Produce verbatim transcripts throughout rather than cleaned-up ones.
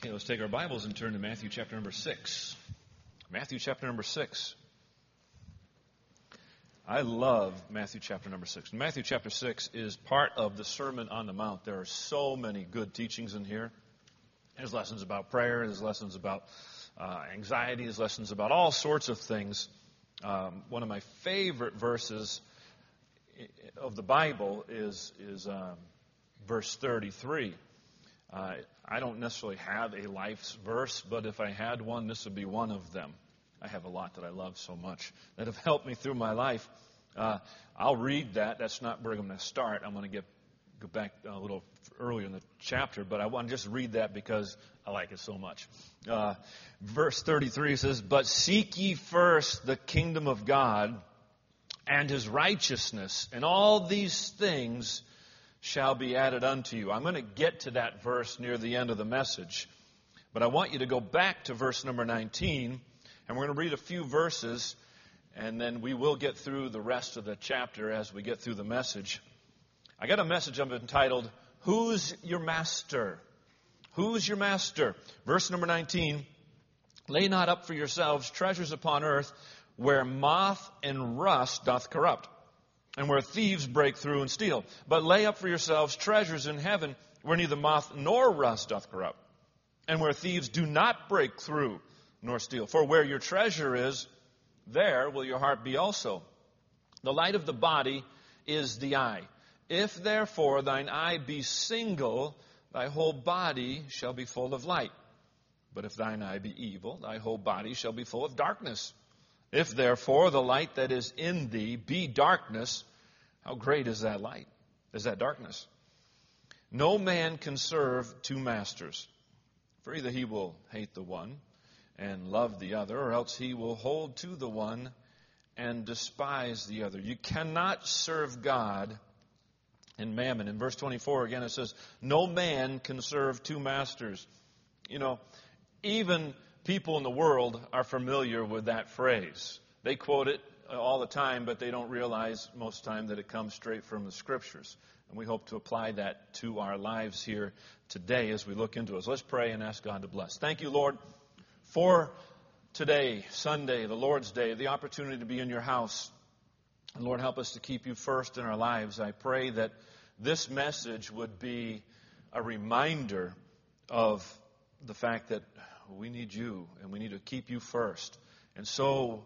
Okay, let's take our Bibles and turn to Matthew chapter number six. Matthew chapter number six. I love Matthew chapter number six. Matthew chapter six is part of the Sermon on the Mount. There are so many good teachings in here. There's lessons about prayer. There's lessons about uh, anxiety. There's lessons about all sorts of things. Um, one of my favorite verses of the Bible is, is um, verse thirty-three. Uh, I don't necessarily have a life's verse, but if I had one, this would be one of them. I have a lot that I love so much that have helped me through my life. Uh, I'll read that. That's not where I'm going to start. I'm going to get go back a little earlier in the chapter, but I want to just read that because I like it so much. Uh, verse thirty-three says, "But seek ye first the kingdom of God and His righteousness, and all these things shall be added unto you." I'm going to get to that verse near the end of the message, but I want you to go back to verse number nineteen, and we're going to read a few verses, and then we will get through the rest of the chapter as we get through the message. I got a message I've entitled, "Who's Your Master?" Who's your master? Verse number nineteen, "Lay not up for yourselves treasures upon earth, where moth and rust doth corrupt, and where thieves break through and steal. But lay up for yourselves treasures in heaven, where neither moth nor rust doth corrupt, and where thieves do not break through nor steal. For where your treasure is, there will your heart be also. The light of the body is the eye. If therefore thine eye be single, thy whole body shall be full of light. But if thine eye be evil, thy whole body shall be full of darkness. If therefore the light that is in thee be darkness, how great is that light? Is that darkness? No man can serve two masters, for either he will hate the one and love the other, or else he will hold to the one and despise the other. You cannot serve God and mammon." In verse twenty-four again it says, "No man can serve two masters." You know, even people in the world are familiar with that phrase. They quote it all the time, but they don't realize most of the time that it comes straight from the Scriptures. And we hope to apply that to our lives here today as we look into it. So let's pray and ask God to bless. Thank you, Lord, for today, Sunday, the Lord's Day, the opportunity to be in your house. And Lord, help us to keep you first in our lives. I pray that this message would be a reminder of the fact that we need you, and we need to keep you first. And so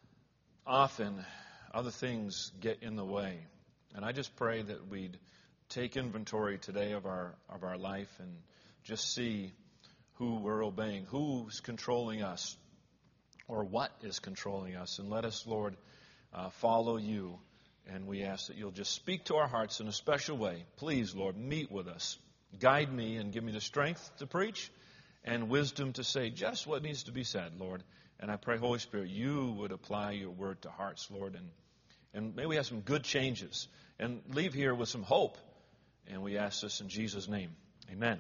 often, other things get in the way. And I just pray that we'd take inventory today of our of our life and just see who we're obeying, who's controlling us, or what is controlling us. And let us, Lord, uh, follow you. And we ask that you'll just speak to our hearts in a special way. Please, Lord, meet with us. Guide me and give me the strength to preach and wisdom to say just what needs to be said, Lord. And I pray, Holy Spirit, you would apply your word to hearts, Lord. And, and may we have some good changes and leave here with some hope. And we ask this in Jesus' name. Amen.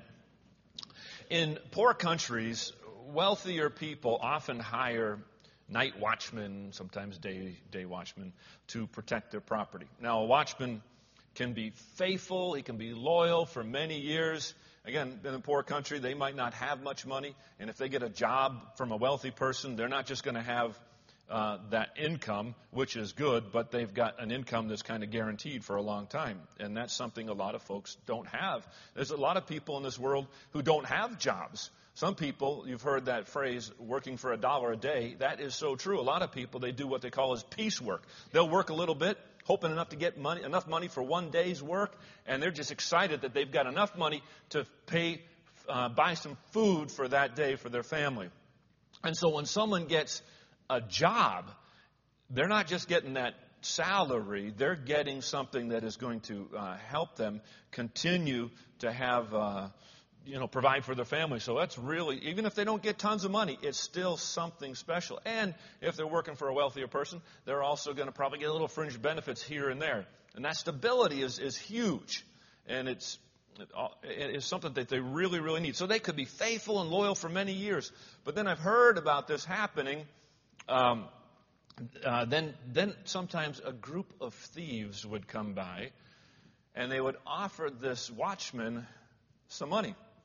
In poor countries, wealthier people often hire night watchmen, sometimes day, day watchmen, to protect their property. Now, a watchman can be faithful. He can be loyal for many years. Again, in a poor country, they might not have much money. And if they get a job from a wealthy person, they're not just going to have uh, that income, which is good, but they've got an income that's kind of guaranteed for a long time. And that's something a lot of folks don't have. There's a lot of people in this world who don't have jobs. Some people, you've heard that phrase, working for a dollar a day. That is so true. A lot of people, they do what they call as piecework. They'll work a little bit, hoping enough to get money, enough money for one day's work, and they're just excited that they've got enough money to pay, uh, buy some food for that day for their family. And so when someone gets a job, they're not just getting that salary, they're getting something that is going to uh, help them continue to have, uh, you know, provide for their family. So that's really, even if they don't get tons of money, it's still something special. And if they're working for a wealthier person, they're also going to probably get a little fringe benefits here and there. And that stability is, is huge. And it's, it is something that they really, really need. So they could be faithful and loyal for many years. But then I've heard about this happening. Um, uh, then, then sometimes a group of thieves would come by, and they would offer this watchman some money.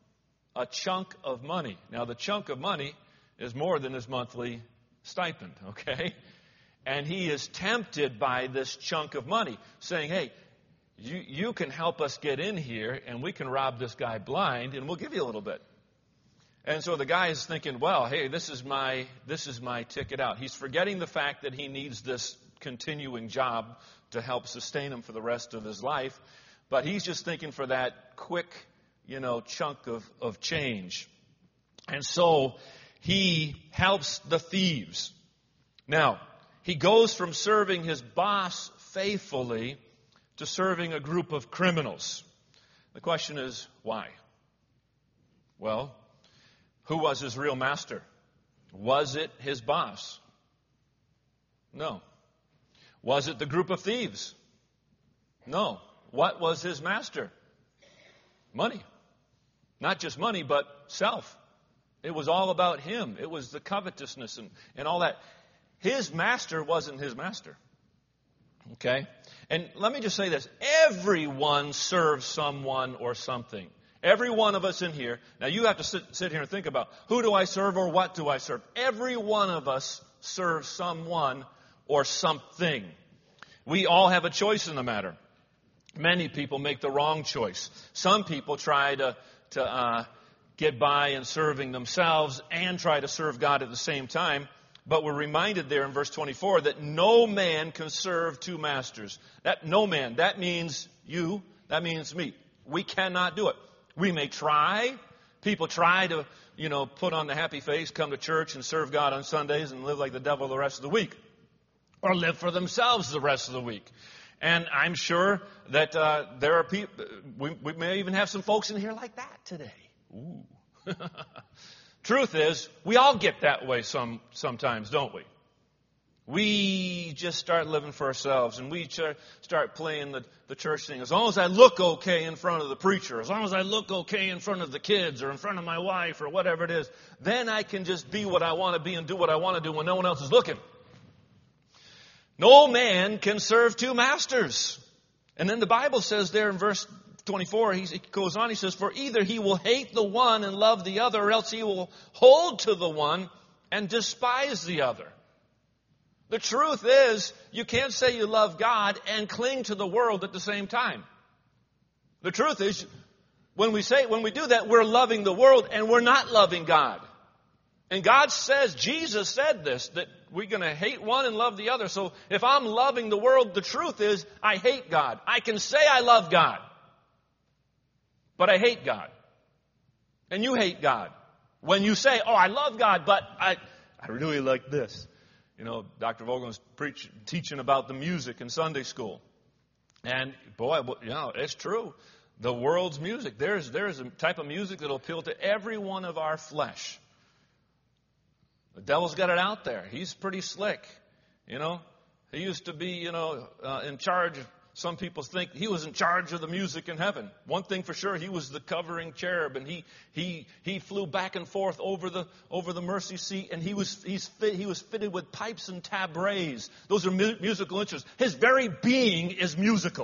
a chunk of money. Now, the chunk of money is more than his monthly stipend, okay? And he is tempted by this chunk of money, saying, hey, you, you can help us get in here, and we can rob this guy blind, and we'll give you a little bit. And so the guy is thinking, well, hey, this is my this is my ticket out. He's forgetting the fact that he needs this continuing job to help sustain him for the rest of his life. But he's just thinking for that quick, you know, chunk of, of change. And so he helps the thieves. Now, he goes from serving his boss faithfully to serving a group of criminals. The question is, why? Well, who was his real master? Was it his boss? No. Was it the group of thieves? No. What was his master? Money. Not just money, but self. It was all about him. It was the covetousness and, and all that. His master wasn't his master. Okay? And let me just say this. Everyone serves someone or something. Every one of us in here. Now you have to sit, sit here and think about, who do I serve or what do I serve? Every one of us serves someone or something. We all have a choice in the matter. Many people make the wrong choice. Some people try to, to uh, get by in serving themselves and try to serve God at the same time. But we're reminded there in verse twenty-four that no man can serve two masters. That no man, that means you, that means me. We cannot do it. We may try. People try to, you know, put on the happy face, come to church and serve God on Sundays and live like the devil the rest of the week. Or live for themselves the rest of the week. And I'm sure that uh, there are people, we, we may even have some folks in here like that today. Ooh. Truth is, we all get that way some sometimes, don't we? We just start living for ourselves, and we ch- start playing the, the church thing. As long as I look okay in front of the preacher, as long as I look okay in front of the kids or in front of my wife or whatever it is, then I can just be what I want to be and do what I want to do when no one else is looking. No man can serve two masters. And then the Bible says there in verse twenty-four, he goes on, he says, for either he will hate the one and love the other, or else he will hold to the one and despise the other. The truth is, you can't say you love God and cling to the world at the same time. The truth is, when we say, when we do that, we're loving the world and we're not loving God. And God says, Jesus said this, that we're going to hate one and love the other. So if I'm loving the world, the truth is, I hate God. I can say I love God, but I hate God. And you hate God. When you say, oh, I love God, but I, I really like this. You know, Doctor Vogel's preach, teaching about the music in Sunday school. And boy, you know, it's true. The world's music. There's, there's a type of music that will appeal to every one of our flesh. The devil's got it out there. He's pretty slick. You know, he used to be, you know, uh, in charge of, some people think he was in charge of the music in heaven. One thing for sure, he was the covering cherub, and he he he flew back and forth over the over the mercy seat, and he was he's fit, he was fitted with pipes and tabrets. Those are mu- musical instruments. His very being is musical.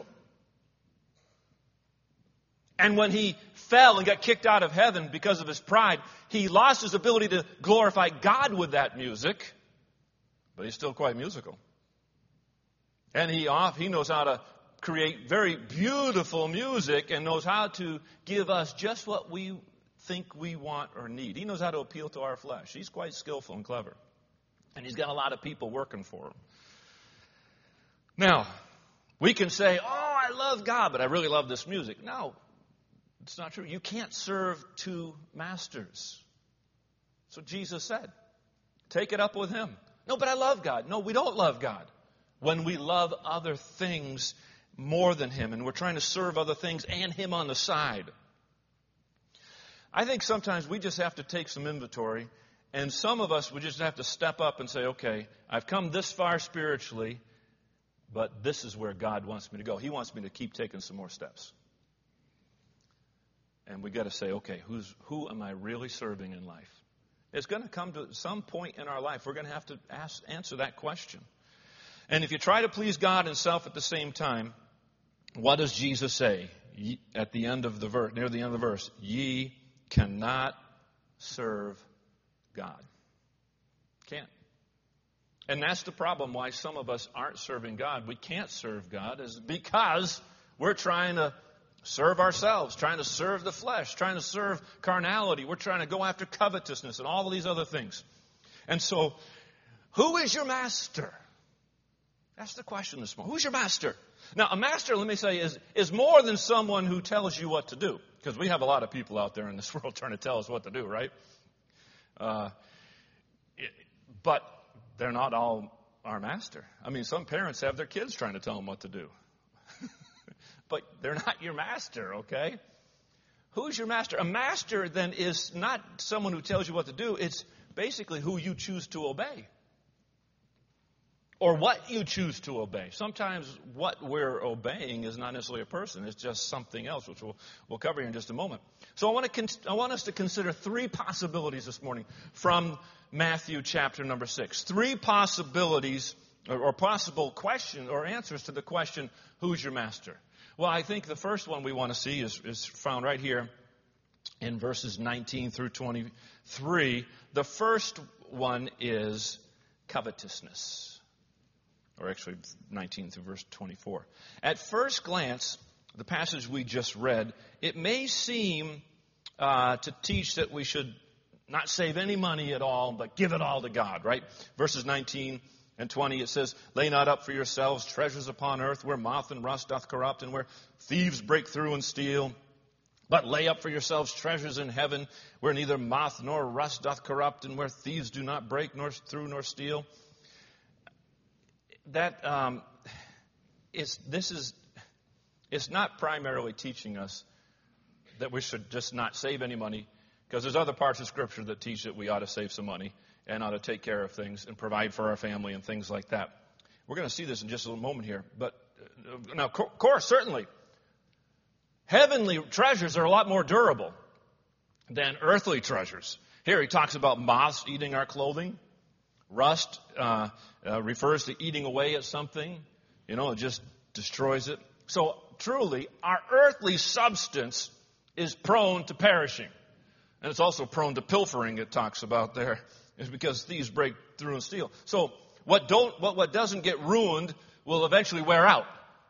And when he fell and got kicked out of heaven because of his pride, he lost his ability to glorify God with that music, but he's still quite musical. And he off he knows how to create very beautiful music and knows how to give us just what we think we want or need. He knows how to appeal to our flesh. He's quite skillful and clever. And he's got a lot of people working for him. Now, we can say, oh, I love God, but I really love this music. No, it's not true. You can't serve two masters. That's what Jesus said. Take it up with him. No, but I love God. No, we don't love God. When we love other things more than him, and we're trying to serve other things and him on the side. I think sometimes we just have to take some inventory, and some of us would just have to step up and say, okay, I've come this far spiritually, but this is where God wants me to go. He wants me to keep taking some more steps. And we got to say, okay, who's who am I really serving in life? It's going to come to some point in our life. We're going to have to ask, answer that question. And if you try to please God and self at the same time, what does Jesus say at the end of the verse, near the end of the verse? Ye cannot serve God. Can't. And that's the problem why some of us aren't serving God. We can't serve God is because we're trying to serve ourselves, trying to serve the flesh, trying to serve carnality. We're trying to go after covetousness and all of these other things. And so, who is your master? That's the question this morning. Who's your master? Now, a master, let me say, is, is more than someone who tells you what to do. Because we have a lot of people out there in this world trying to tell us what to do, right? Uh, it, but they're not all our master. I mean, some parents have their kids trying to tell them what to do. But they're not your master, okay? Who's your master? A master, then, is not someone who tells you what to do. It's basically who you choose to obey. Or what you choose to obey. Sometimes what we're obeying is not necessarily a person. It's just something else, which we'll, we'll cover here in just a moment. So I want, to con- I want us to consider three possibilities this morning from Matthew chapter number six. Three possibilities or, or possible questions or answers to the question, who's your master? Well, I think the first one we want to see is, is found right here in verses nineteen through twenty-three. The first one is covetousness. Or actually, nineteen through verse twenty-four. At first glance, the passage we just read, it may seem uh, to teach that we should not save any money at all, but give it all to God, right? Verses nineteen and twenty, it says, lay not up for yourselves treasures upon earth, where moth and rust doth corrupt, and where thieves break through and steal. But lay up for yourselves treasures in heaven, where neither moth nor rust doth corrupt, and where thieves do not break nor through nor steal. That um, is, this is, it's not primarily teaching us that we should just not save any money, because there's other parts of Scripture that teach that we ought to save some money and ought to take care of things and provide for our family and things like that. We're going to see this in just a moment here. But uh, now, of course, certainly, heavenly treasures are a lot more durable than earthly treasures. Here he talks about moths eating our clothing. Rust uh, uh, refers to eating away at something. You know, it just destroys it. So truly, our earthly substance is prone to perishing. And it's also prone to pilfering, it talks about there. It's because thieves break through and steal. So what don't what, what doesn't get ruined will eventually wear out.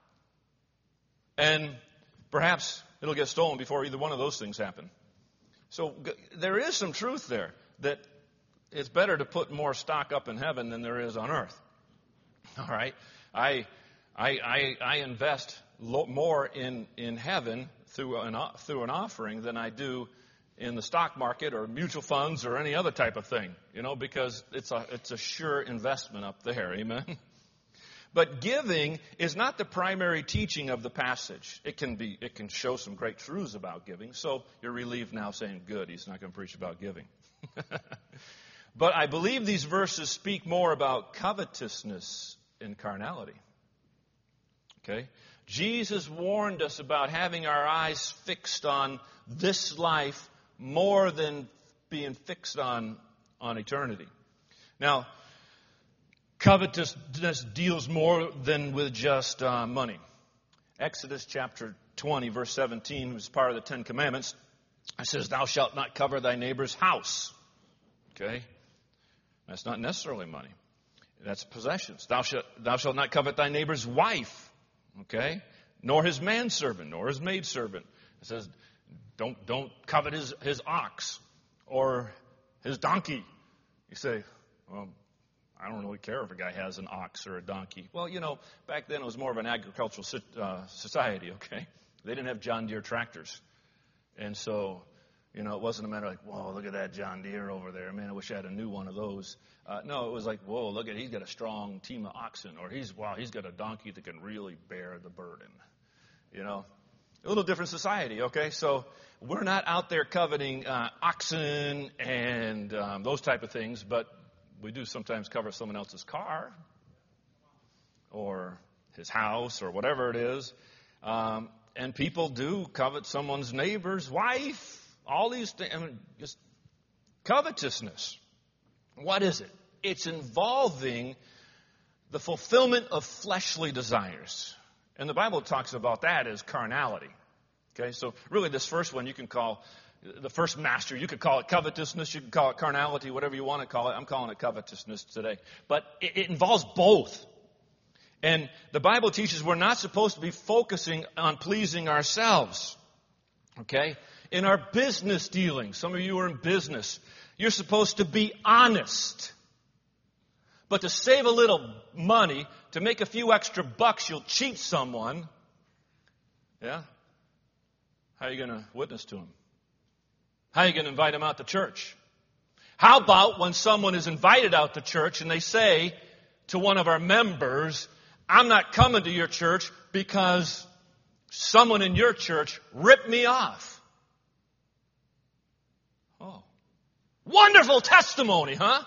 And perhaps it'll get stolen before either one of those things happen. So g- there is some truth there that it's better to put more stock up in heaven than there is on earth. All right? I I I, I invest lo- more in, in heaven through an through an offering than I do in the stock market or mutual funds or any other type of thing, you know, because it's a it's a sure investment up there, amen? But giving is not the primary teaching of the passage. It can be, it can show some great truths about giving, so you're relieved now saying, good, he's not going to preach about giving. But I believe these verses speak more about covetousness and carnality. Okay? Jesus warned us about having our eyes fixed on this life more than being fixed on, on eternity. Now, covetousness deals more than with just uh, money. Exodus chapter twenty, verse seventeen, is part of the Ten Commandments. It says, thou shalt not covet thy neighbor's house. Okay? That's not necessarily money. That's possessions. Thou shalt, thou shalt not covet thy neighbor's wife. Okay? Nor his manservant, nor his maidservant. It says, Don't don't covet his, his ox or his donkey. You say, well, I don't really care if a guy has an ox or a donkey. Well, you know, back then it was more of an agricultural uh, society, okay? They didn't have John Deere tractors. And so, you know, it wasn't a matter like, whoa, look at that John Deere over there. Man, I wish I had a new one of those. Uh, no, it was like, whoa, look at he's got a strong team of oxen. Or he's, wow, he's got a donkey that can really bear the burden. You know? A little different society, okay? So we're not out there coveting uh, oxen and um, those type of things, but we do sometimes cover someone else's car or his house or whatever it is. Um, and people do covet someone's neighbor's wife. All these things, I mean, just covetousness. What is it? It's involving the fulfillment of fleshly desires. And the Bible talks about that as carnality. Okay, so really this first one you can call the first master. You could call it covetousness. You could call it carnality, whatever you want to call it. I'm calling it covetousness today. But it, it involves both. And the Bible teaches we're not supposed to be focusing on pleasing ourselves. Okay? In our business dealings, some of you are in business, you're supposed to be honest. But to save a little money, to make a few extra bucks, you'll cheat someone. Yeah? How are you going to witness to him? How are you going to invite him out to church? How about when someone is invited out to church and they say to one of our members, I'm not coming to your church because someone in your church ripped me off. Oh. Wonderful testimony, huh?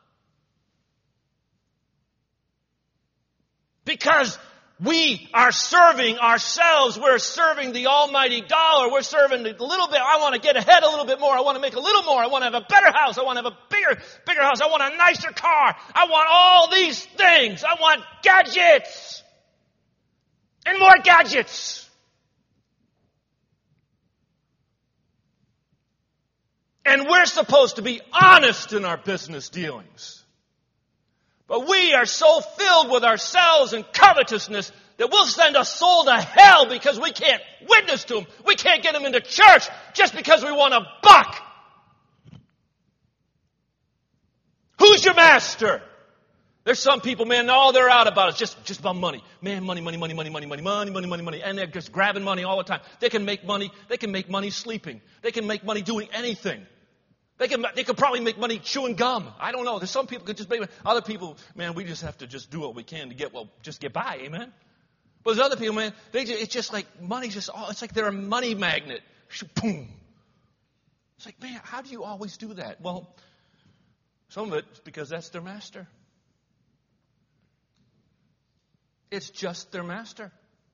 Because we are serving ourselves. We're serving the almighty dollar. We're serving a little bit. I want to get ahead a little bit more. I want to make a little more. I want to have a better house. I want to have a bigger, bigger house. I want a nicer car. I want all these things. I want gadgets. And more gadgets. And we're supposed to be honest in our business dealings. But we are so filled with ourselves and covetousness that we'll send a soul to hell because we can't witness to them. We can't get them into church just because we want a buck. Who's your master? There's some people, man, all they're out about is just, just about money. Man, money, money, money, money, money, money, money, money, money, money. And they're just grabbing money all the time. They can make money. They can make money sleeping. They can make money doing anything. They can, they could probably make money chewing gum. I don't know. There's some people could just make money. Other people, man, we just have to just do what we can to get, well, just get by, amen? But there's other people, man, they just, it's just like money just, all, it's like they're a money magnet. Boom. It's like, man, how do you always do that? Well, some of it's because that's their master. It's just their master.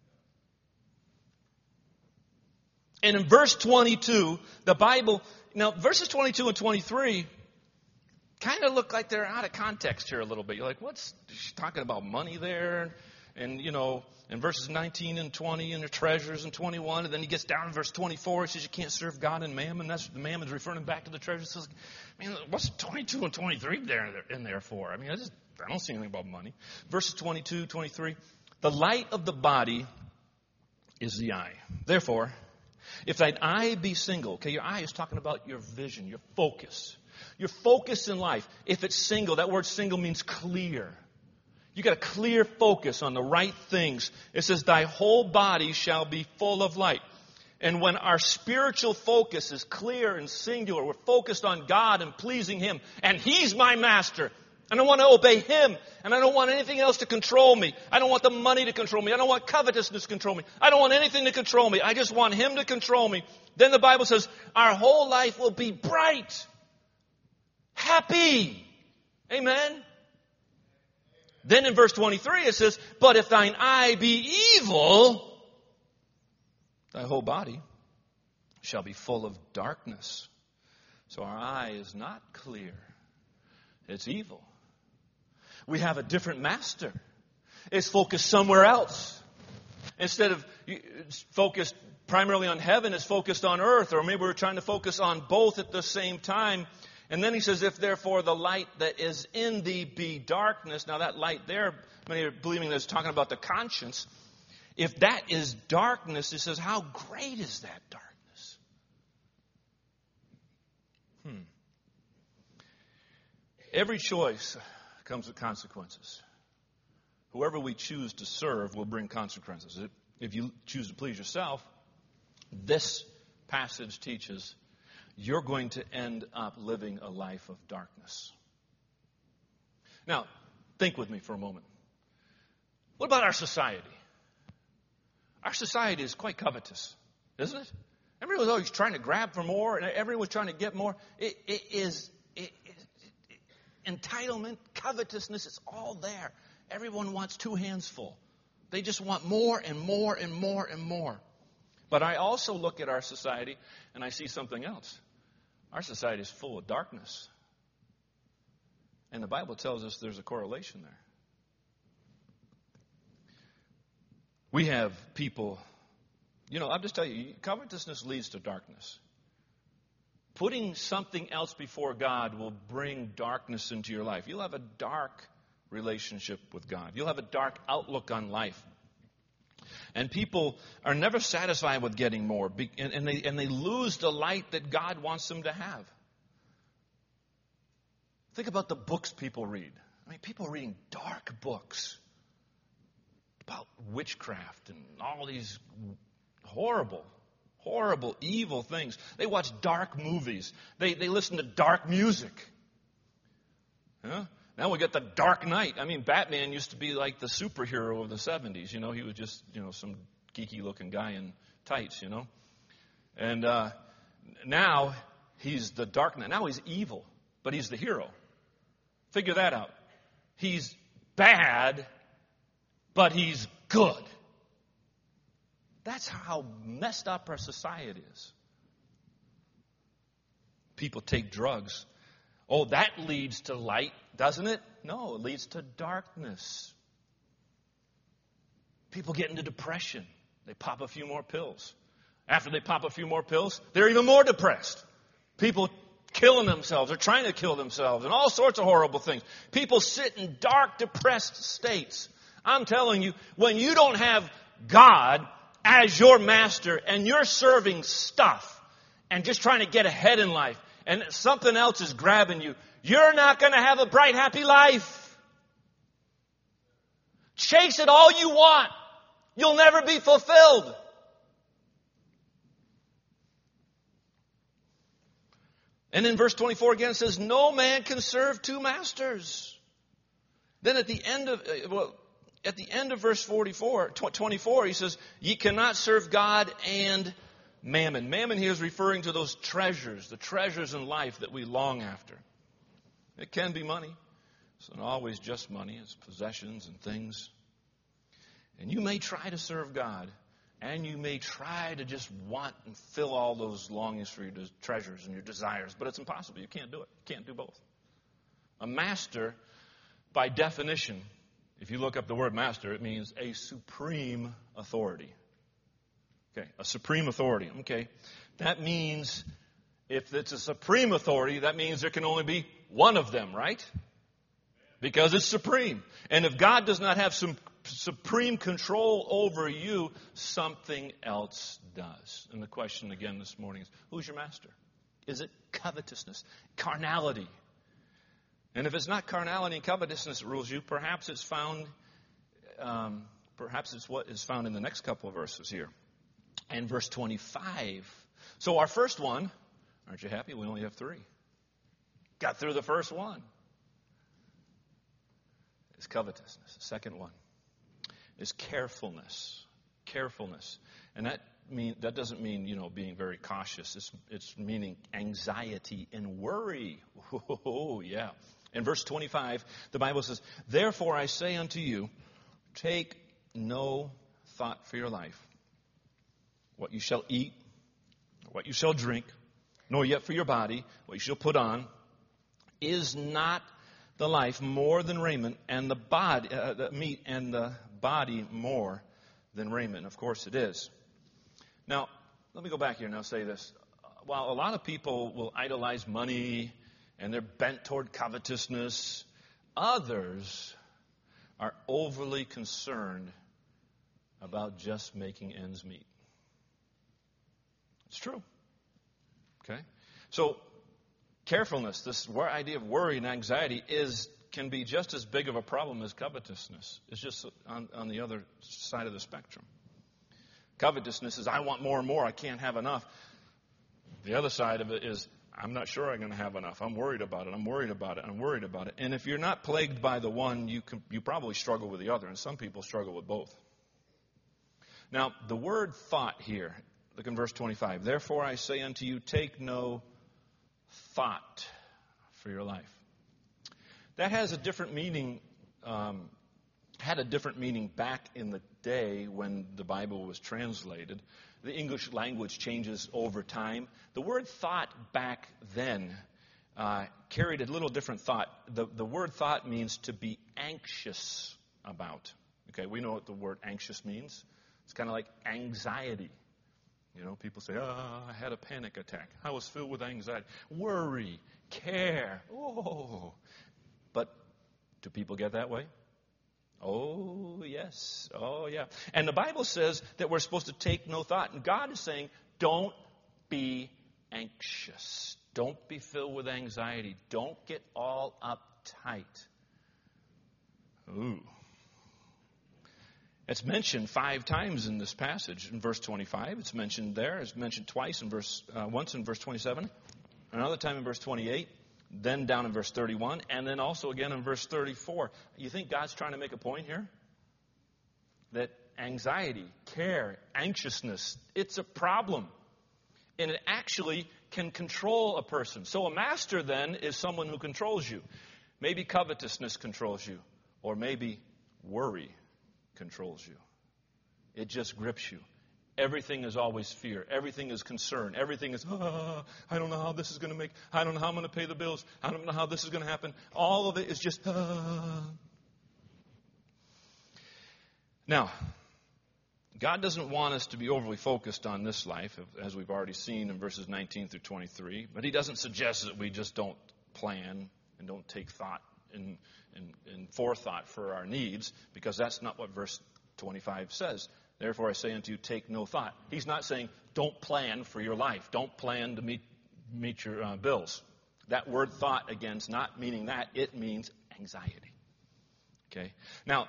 And in verse twenty-two, the Bible, now verses twenty-two and twenty-three kind of look like they're out of context here a little bit. You're like, what's she talking about money there? And, you know, in verses nineteen and twenty and the treasures and twenty-one, and then he gets down to verse twenty-four. He says you can't serve God and mammon. That's the mammon's referring back to the treasures. He says, man, what's twenty-two and twenty-three there in there for? I mean, I just I don't see anything about money. Verses twenty-two, twenty-three. The light of the body is the eye. Therefore, if thine eye be single, okay, your eye is talking about your vision, your focus. Your focus in life. If it's single, that word single means clear. You got a clear focus on the right things. It says, thy whole body shall be full of light. And when our spiritual focus is clear and singular, we're focused on God and pleasing Him, and He's my master. And I want to obey Him. And I don't want anything else to control me. I don't want the money to control me. I don't want covetousness to control me. I don't want anything to control me. I just want Him to control me. Then the Bible says, our whole life will be bright. Happy. Amen. Then in verse twenty-three it says, but if thine eye be evil, thy whole body shall be full of darkness. So our eye is not clear. It's evil. We have a different master. It's focused somewhere else. Instead of focused primarily on heaven, it's focused on earth. Or maybe we're trying to focus on both at the same time. And then he says, if therefore the light that is in thee be darkness. Now that light there, many are believing that it's talking about the conscience. If that is darkness, he says, how great is that darkness? Hmm. Every choice comes with consequences. Whoever we choose to serve will bring consequences. If you choose to please yourself, this passage teaches you're going to end up living a life of darkness. Now, think with me for a moment. What about our society? Our society is quite covetous, isn't it? Everyone's always trying to grab for more, and everyone's trying to get more. It, it is it, it, it, entitlement, covetousness, it's all there. Everyone wants two hands full. They just want more and more and more and more. But I also look at our society and I see something else. Our society is full of darkness. And the Bible tells us there's a correlation there. We have people, you know, I'll just tell you, covetousness leads to darkness. Putting something else before God will bring darkness into your life. You'll have a dark relationship with God. You'll have a dark outlook on life. And people are never satisfied with getting more, and they, and they lose the light that God wants them to have. Think about the books people read. I mean, people are reading dark books about witchcraft and all these horrible, horrible, evil things. They watch dark movies. They, they listen to dark music. Huh? Now we get the Dark Knight. I mean, Batman used to be like the superhero of the seventies. You know, he was just, you know, some geeky-looking guy in tights, you know. And uh, now he's the Dark Knight. Now he's evil, but he's the hero. Figure that out. He's bad, but he's good. That's how messed up our society is. People take drugs. Oh, that leads to light, doesn't it? No, it leads to darkness. People get into depression. They pop a few more pills. After they pop a few more pills, they're even more depressed. People killing themselves or trying to kill themselves and all sorts of horrible things. People sit in dark, depressed states. I'm telling you, when you don't have God as your master and you're serving stuff and just trying to get ahead in life and something else is grabbing you, you're not going to have a bright, happy life. Chase it all you want. You'll never be fulfilled. And in verse twenty-four again it says, no man can serve two masters. Then at the end of, well, at the end of verse forty-four, twenty-four, he says, ye cannot serve God and mammon. Mammon here is referring to those treasures, the treasures in life that we long after. It can be money. It's not always just money. It's possessions and things. And you may try to serve God, and you may try to just want and fill all those longings for your treasures and your desires, but it's impossible. You can't do it. You can't do both. A master, by definition, if you look up the word master, it means a supreme authority. Okay, a supreme authority. Okay, that means if it's a supreme authority, that means there can only be one of them, right? Because it's supreme. And if God does not have some supreme control over you, something else does. And the question again this morning is, who's your master? Is it covetousness, carnality? And if it's not carnality and covetousness that rules you, perhaps it's found, um, perhaps it's what is found in the next couple of verses here. And verse twenty-five. So our first one, aren't you happy? We only have three. Got through the first one. It's covetousness. The second one is carefulness. Carefulness. And that mean that doesn't mean, you know, being very cautious. It's it's meaning anxiety and worry. Oh, yeah. In verse twenty-five, the Bible says, therefore I say unto you, take no thought for your life, what you shall eat, what you shall drink, nor yet for your body, what you shall put on. Is not the life more than raiment, and the body, uh, the meat and the body more than raiment? Of course it is. Now, let me go back here and I'll say this. While a lot of people will idolize money and they're bent toward covetousness, others are overly concerned about just making ends meet. It's true. Okay? So, carefulness, this idea of worry and anxiety is can be just as big of a problem as covetousness. It's just on, on the other side of the spectrum. Covetousness is, I want more and more. I can't have enough. The other side of it is, I'm not sure I'm going to have enough. I'm worried about it. I'm worried about it. I'm worried about it. And if you're not plagued by the one, you can, you probably struggle with the other. And some people struggle with both. Now, the word thought here, look in verse twenty-five. Therefore I say unto you, take no thought for your life. That has a different meaning, um, had a different meaning back in the day when the Bible was translated. The English language changes over time. The word thought back then uh, carried a little different thought. The, the word thought means to be anxious about. Okay, we know what the word anxious means. It's kind of like anxiety. You know, people say, oh, I had a panic attack. I was filled with anxiety, worry, care. Oh. But do people get that way? Oh, yes. Oh, yeah. And the Bible says that we're supposed to take no thought. And God is saying, don't be anxious. Don't be filled with anxiety. Don't get all uptight. Ooh. It's mentioned five times in this passage. In verse twenty-five, it's mentioned there. It's mentioned twice in verse, uh, once in verse twenty-seven, another time in verse twenty-eight, then down in verse thirty-one, and then also again in verse thirty-four. You think God's trying to make a point here? That anxiety, care, anxiousness, it's a problem. And it actually can control a person. So a master then is someone who controls you. Maybe covetousness controls you, or maybe worry controls you. It just grips you. Everything is always fear. Everything is concern. Everything is, oh, I don't know how this is going to make, I don't know how I'm going to pay the bills. I don't know how this is going to happen. All of it is just, ah. Now, God doesn't want us to be overly focused on this life, as we've already seen in verses nineteen through twenty-three. But He doesn't suggest that we just don't plan and don't take thought and, and, and forethought for our needs, because that's not what verse twenty-five says. Therefore I say unto you, take no thought. He's not saying don't plan for your life. Don't plan to meet, meet your uh, bills. That word thought, again, is not meaning that. It means anxiety. Okay? Now,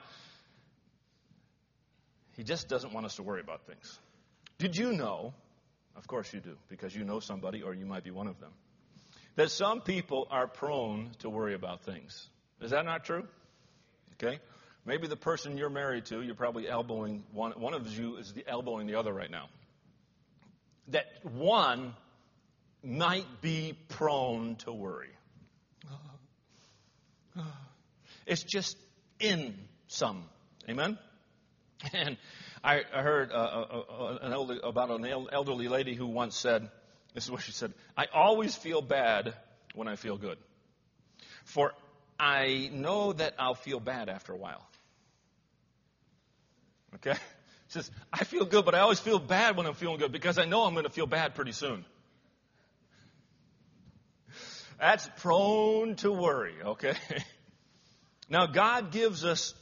He just doesn't want us to worry about things. Did you know, of course you do, because you know somebody, or you might be one of them, that some people are prone to worry about things? Is that not true? Okay? Maybe the person you're married to, you're probably elbowing, one, one of you is the elbowing the other right now. That one might be prone to worry. It's just in some. Amen? And I, I heard uh, uh, an elder, about an elderly lady who once said, this is what she said, I always feel bad when I feel good. For I know that I'll feel bad after a while. Okay? She says, I feel good, but I always feel bad when I'm feeling good because I know I'm going to feel bad pretty soon. That's prone to worry, okay? Now, God gives us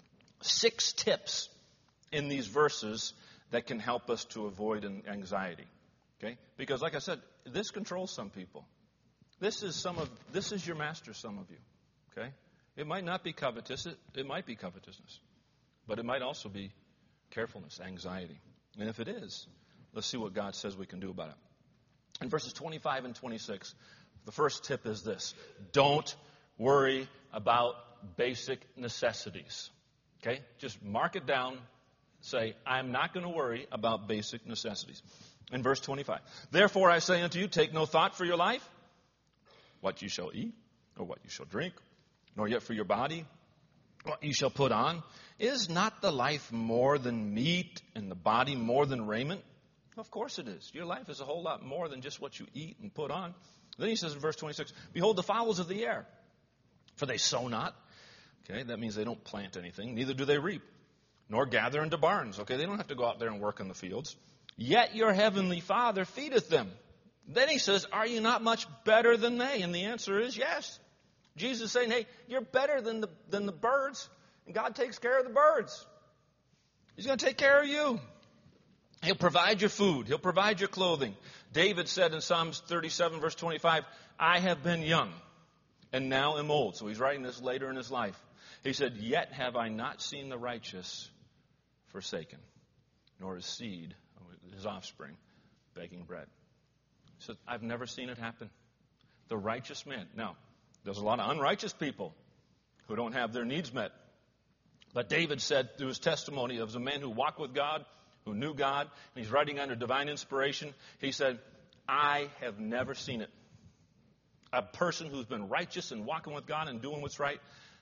six tips in these verses that can help us to avoid anxiety. Okay? Because like I said, this controls some people. This is some of this is your master, some of you. Okay? It might not be covetous, it, it might be covetousness. But it might also be carefulness, anxiety. And if it is, let's see what God says we can do about it. In verses twenty-five and twenty-six, the first tip is this: don't worry about basic necessities. Okay? Just mark it down. Say, I'm not going to worry about basic necessities. In verse twenty-five, therefore I say unto you, take no thought for your life, what you shall eat, or what you shall drink, nor yet for your body, what you shall put on. Is not the life more than meat, and the body more than raiment? Of course it is. Your life is a whole lot more than just what you eat and put on. Then he says in verse twenty-six, behold the fowls of the air, for they sow not. Okay, that means they don't plant anything, neither do they reap, nor gather into barns. Okay, they don't have to go out there and work in the fields. Yet your heavenly Father feedeth them. Then he says, are you not much better than they? And the answer is yes. Jesus is saying, hey, you're better than the, than the birds. And God takes care of the birds. He's going to take care of you. He'll provide your food. He'll provide your clothing. David said in Psalms thirty-seven, verse twenty-five, I have been young and now am old. So he's writing this later in his life. He said, yet have I not seen the righteous forsaken, nor his seed, his offspring, begging bread. He said, I've never seen it happen. The righteous man. Now, there's a lot of unrighteous people who don't have their needs met. But David said through his testimony of a man who walked with God, who knew God, and he's writing under divine inspiration, he said, I have never seen it. A person who's been righteous and walking with God and doing what's right,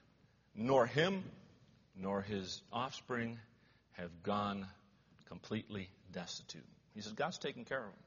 nor him, nor his offspring have gone completely destitute. He says, God's taking care of them.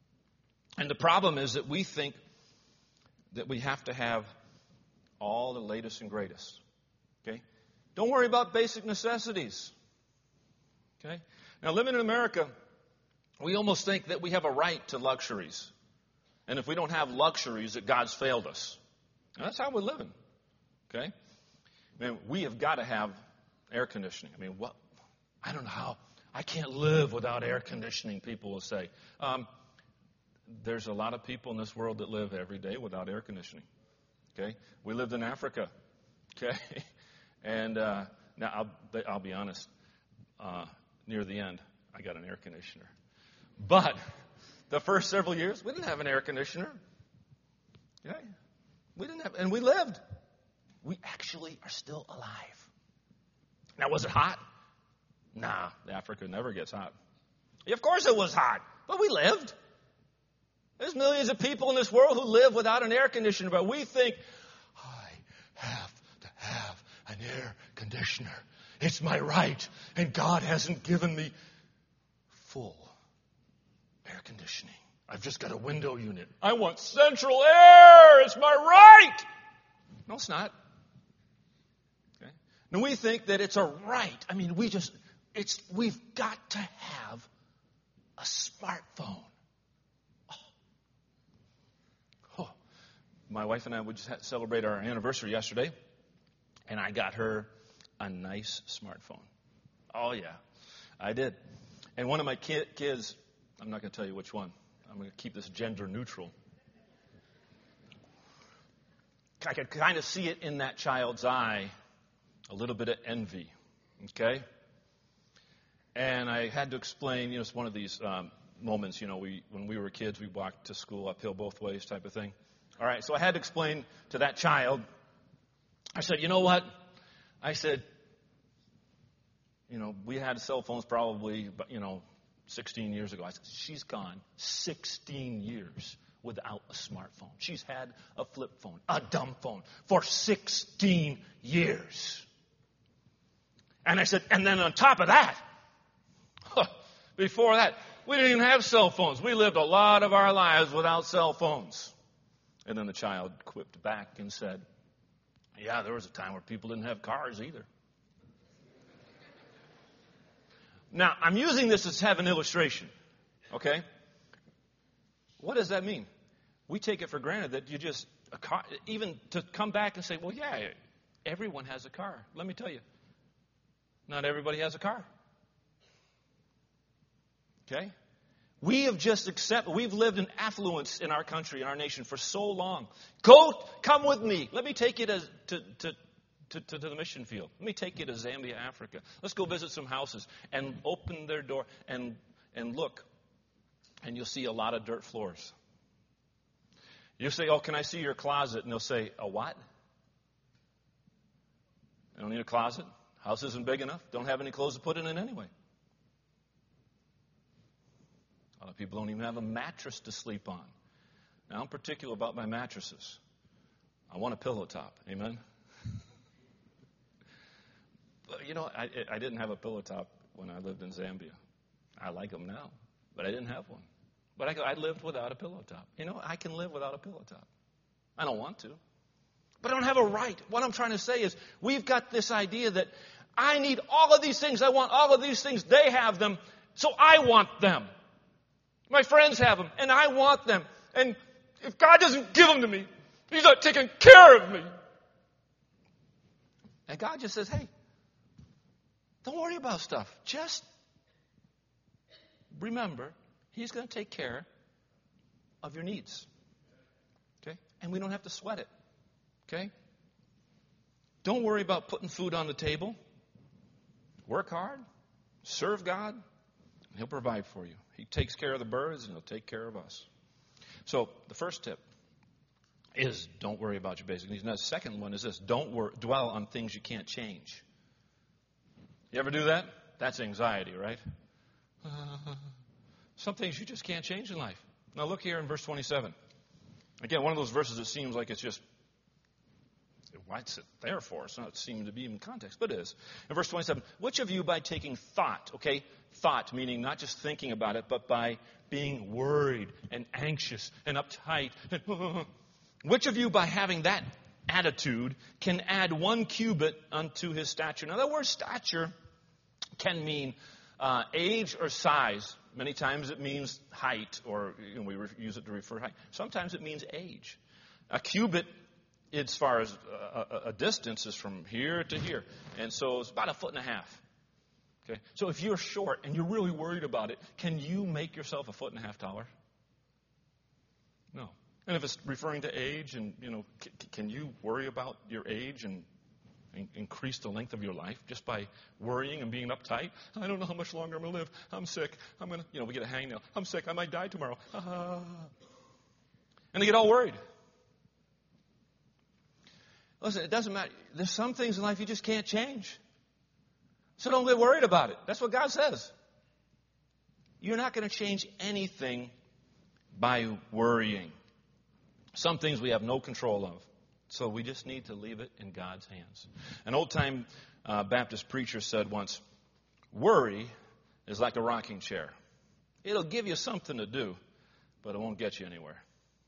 And the problem is that we think that we have to have all the latest and greatest. Okay? Don't worry about basic necessities. Okay? Now, living in America, We almost think that we have a right to luxuries. And if we don't have luxuries, that God's failed us. And that's how we're living. Okay? I mean, we have got to have air conditioning. I mean, what? I don't know how. I can't live without air conditioning, people will say. Um, there's a lot of people in this world that live every day without air conditioning. Okay? We lived in Africa. Okay? And uh, now, I'll, I'll be honest. Uh, near the end, I got an air conditioner. But the first several years, we didn't have an air conditioner. Okay? We didn't have, and we lived. We actually are still alive. Now, was it hot? Nah, Africa never gets hot. Of course it was hot, but we lived. There's millions of people in this world who live without an air conditioner, but we think, I have to have an air conditioner. It's my right, and God hasn't given me full air conditioning. I've just got a window unit. I want central air. It's my right. No, it's not. Okay? And we think that it's a right. I mean, we just, it's, we've got to have a smartphone. Oh. Oh. My wife and I would just had to celebrate our anniversary yesterday, and I got her a nice smartphone. Oh, yeah, I did. And one of my ki- kids, I'm not going to tell you which one. I'm going to keep this gender neutral. I could kind of see it in that child's eye, a little bit of envy, okay? And I had to explain, you know, it's one of these um, moments, you know, we when we were kids, we walked to school uphill both ways type of thing. All right, so I had to explain to that child, I said, you know what? I said, you know, we had cell phones probably, you know, sixteen years ago. I said, she's gone sixteen years without a smartphone. She's had a flip phone, a dumb phone, for sixteen years. And I said, and then on top of that, huh, before that, we didn't even have cell phones. We lived a lot of our lives without cell phones. And then the child quipped back and said, yeah, there was a time where people didn't have cars either. Now, I'm using this as have an illustration, okay? What does that mean? We take it for granted that you just, a car, even to come back and say, well, yeah, everyone has a car. Let me tell you, not everybody has a car. Okay? We have just accepted, we've lived in affluence in our country, in our nation for so long. Go, come with me. Let me take you to, to, to, to, to, to the mission field. Let me take you to Zambia, Africa. Let's go visit some houses and open their door and, and look. And you'll see a lot of dirt floors. You'll say, oh, can I see your closet? And they'll say, a what? I don't need a closet. House isn't big enough. Don't have any clothes to put in it anyway. A lot of people don't even have a mattress to sleep on. Now, I'm particular about my mattresses. I want a pillow top. Amen? But, you know, I, I didn't have a pillow top when I lived in Zambia. I like them now, but I didn't have one. But I, I lived without a pillow top. You know, I can live without a pillow top. I don't want to. But I don't have a right. What I'm trying to say is we've got this idea that I need all of these things. I want all of these things. They have them, so I want them. My friends have them, and I want them. And if God doesn't give them to me, He's not taking care of me. And God just says, hey, don't worry about stuff. Just remember, He's going to take care of your needs. Okay? And we don't have to sweat it. Okay? Don't worry about putting food on the table. Work hard. Serve God. And He'll provide for you. He takes care of the birds, and He'll take care of us. So the first tip is don't worry about your basic needs. Now the second one is this. Don't wor- dwell on things you can't change. You ever do that? That's anxiety, right? Uh, some things you just can't change in life. Now look here in verse twenty-seven. Again, one of those verses that seems like it's just, what's it there for? It's not seeming to be in context, but it is. In verse twenty-seven, which of you by taking thought, okay, thought meaning not just thinking about it, but by being worried and anxious and uptight, and, which of you by having that attitude can add one cubit unto his stature? Now that word stature can mean uh, age or size. Many times it means height, or you know, we re- use it to refer to height. Sometimes it means age. A cubit, as far as a, a, a distance, is from here to here. And so it's about a foot and a half. Okay. So if you're short and you're really worried about it, can you make yourself a foot and a half taller? No. And if it's referring to age, and you know, c- can you worry about your age and increase the length of your life just by worrying and being uptight? I don't know how much longer I'm going to live. I'm sick. I'm going to, you know, we get a hangnail. I'm sick. I might die tomorrow. Ah. And they get all worried. Listen, it doesn't matter. There's some things in life you just can't change. So don't get worried about it. That's what God says. You're not going to change anything by worrying. Some things we have no control of. So we just need to leave it in God's hands. An old-time uh, Baptist preacher said once, worry is like a rocking chair. It'll give you something to do, but it won't get you anywhere.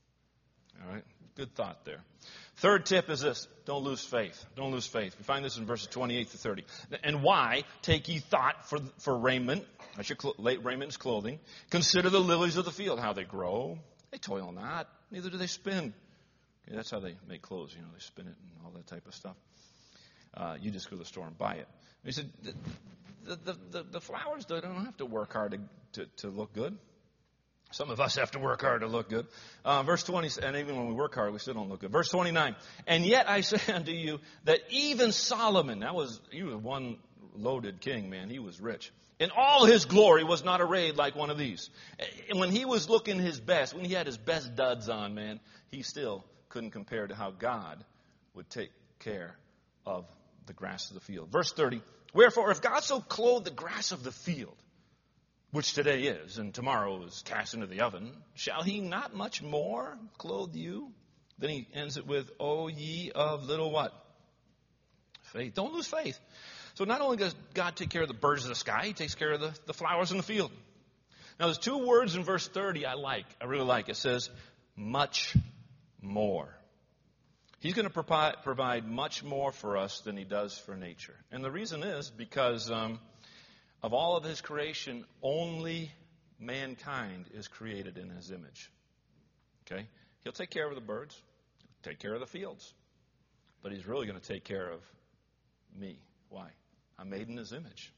All right? Good thought there. Third tip is this. Don't lose faith. Don't lose faith. We find this in verses twenty-eight to thirty. And why take ye thought for, for raiment? That's your cl- late raiment is clothing. Consider the lilies of the field, how they grow. They toil not, neither do they spin. Okay, that's how they make clothes. You know, they spin it and all that type of stuff. Uh, you just go to the store and buy it. And he said, the, the, the, the flowers, they don't have to work hard to, to, to look good. Some of us have to work hard to look good. Uh, verse twenty, and even when we work hard, we still don't look good. Verse twenty-nine, and yet I say unto you that even Solomon, that was, he was one loaded king, man. He was rich. In all his glory was not arrayed like one of these. And when he was looking his best, when he had his best duds on, man, he still couldn't compare to how God would take care of the grass of the field. Verse thirty, wherefore if God so clothed the grass of the field, which today is, and tomorrow is cast into the oven, shall he not much more clothe you? Then he ends it with, O ye of little what? Faith. Don't lose faith. So not only does God take care of the birds of the sky, he takes care of the, the flowers in the field. Now there's two words in verse thirty I like. I really like. It says, much more. He's going to provide, provide much more for us than he does for nature. And the reason is because um, of all of his creation, only mankind is created in his image. Okay? He'll take care of the birds, take care of the fields, but he's really going to take care of me. Why? I'm made in his image.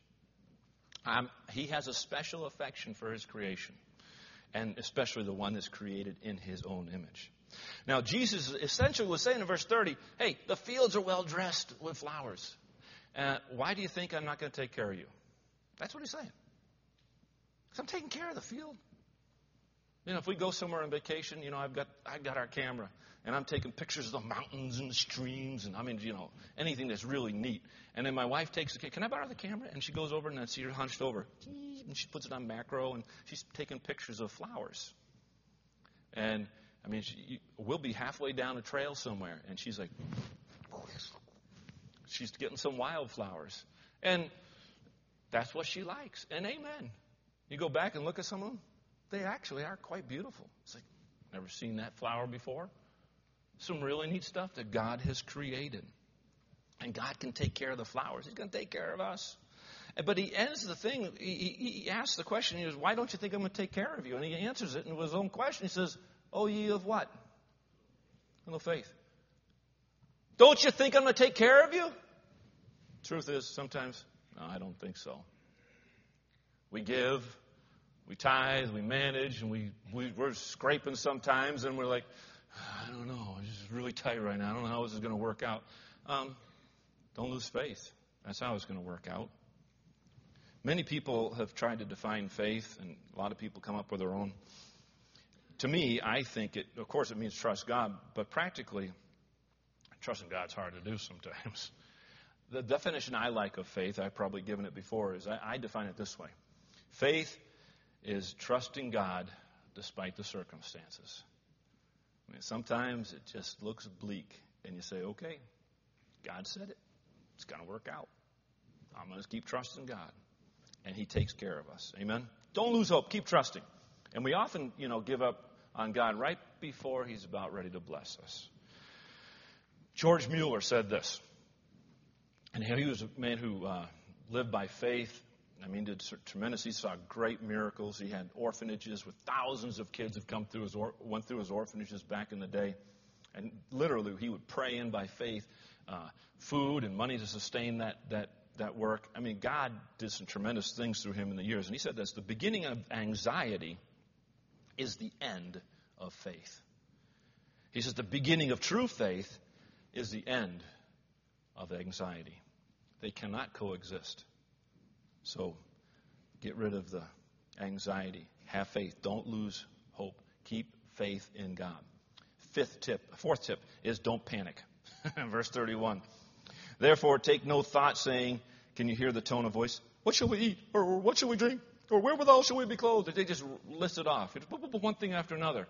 I'm, he has a special affection for his creation, and especially the one that's created in his own image. Now, Jesus essentially was saying in verse thirty, hey, the fields are well dressed with flowers. Uh, why do you think I'm not going to take care of you? That's what he's saying. Because I'm taking care of the field. You know, if we go somewhere on vacation, you know, I've got I've got our camera, and I'm taking pictures of the mountains and the streams, and I mean, you know, anything that's really neat. And then my wife takes the, can I borrow the camera? And she goes over and I see her hunched over, and she puts it on macro, and she's taking pictures of flowers. And I mean, she, we'll be halfway down a trail somewhere, and she's like, she's getting some wildflowers, and that's what she likes. And amen. You go back and look at some of them. They actually are quite beautiful. It's like, never seen that flower before. Some really neat stuff that God has created. And God can take care of the flowers. He's going to take care of us. But he ends the thing. He, he, he asks the question. He goes, why don't you think I'm going to take care of you? And he answers it in his own question. He says, oh, ye of what? Little faith. Don't you think I'm going to take care of you? Truth is, sometimes, no, I don't think so. We give. We tithe, we manage, and we, we, we're scraping sometimes, and we're like, I don't know, it's just really tight right now. I don't know how this is going to work out. Um, don't lose faith. That's how it's going to work out. Many people have tried to define faith, and a lot of people come up with their own. To me, I think it, of course, it means trust God, but practically, trusting God's hard to do sometimes. The definition I like of faith, I've probably given it before, is I, I define it this way. Faith is trusting God despite the circumstances. I mean, sometimes it just looks bleak, and you say, okay, God said it. It's going to work out. I'm going to keep trusting God, and he takes care of us. Amen? Don't lose hope. Keep trusting. And we often, you know, give up on God right before he's about ready to bless us. George Mueller said this, and he was a man who uh, lived by faith I mean, did tremendous. He saw great miracles. He had orphanages with thousands of kids have come through his or, went through his orphanages back in the day, and literally he would pray in by faith, uh, food and money to sustain that that that work. I mean, God did some tremendous things through him in the years, and he said this: the beginning of anxiety is the end of faith. He says the beginning of true faith is the end of anxiety. They cannot coexist. So get rid of the anxiety. Have faith. Don't lose hope. Keep faith in God. Fifth tip, fourth tip is don't panic. Verse thirty-one. Therefore, take no thought saying, can you hear the tone of voice? What shall we eat? Or what shall we drink? Or wherewithal shall we be clothed? They just list it off. It's one thing after another.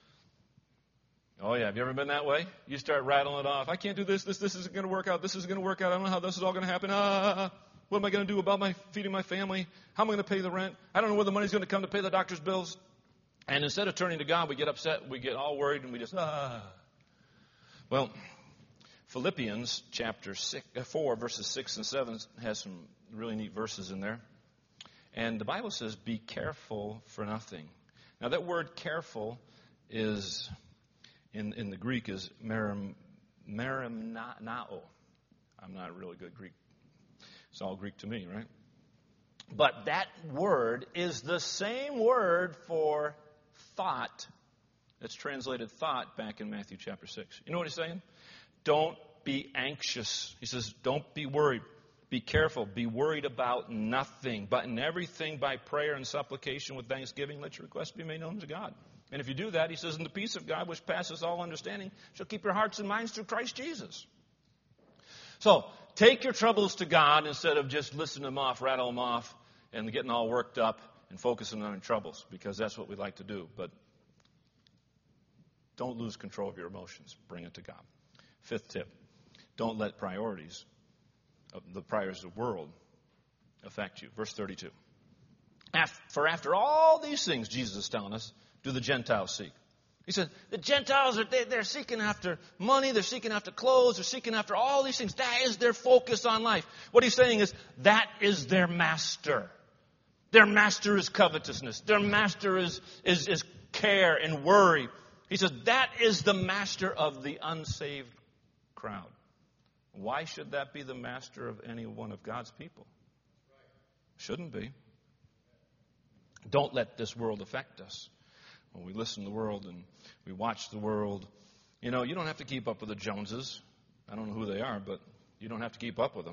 Oh, yeah. Have you ever been that way? You start rattling it off. I can't do this. This, this isn't going to work out. This isn't going to work out. I don't know how this is all going to happen. Ah, what am I going to do about my feeding my family? How am I going to pay the rent? I don't know where the money's going to come to pay the doctor's bills. And instead of turning to God, we get upset. We get all worried, and we just, ah. Well, Philippians chapter six, four, verses six and seven has some really neat verses in there. And the Bible says, be careful for nothing. Now, that word careful is, in, in the Greek, is merim, merimnao. I'm not a really good Greek. It's all Greek to me, right? But that word is the same word for thought. It's translated thought back in Matthew chapter six. You know what he's saying? Don't be anxious. He says, don't be worried. Be careful. Be worried about nothing. But in everything by prayer and supplication with thanksgiving, let your requests be made known to God. And if you do that, he says, and the peace of God, which passes all understanding, shall keep your hearts and minds through Christ Jesus. So, take your troubles to God instead of just listing them off, rattle them off, and getting all worked up and focusing on your troubles, because that's what we like to do. But don't lose control of your emotions. Bring it to God. Fifth tip, don't let priorities, the priorities of the world, affect you. Verse thirty-two. For after all these things, Jesus is telling us, do the Gentiles seek. He said, the Gentiles, are they, they're seeking after money, they're seeking after clothes, they're seeking after all these things. That is their focus on life. What he's saying is, that is their master. Their master is covetousness. Their master is, is, is care and worry. He says, that is the master of the unsaved crowd. Why should that be the master of any one of God's people? Shouldn't be. Don't let this world affect us. When we listen to the world and we watch the world, you know, you don't have to keep up with the Joneses. I don't know who they are, but you don't have to keep up with them.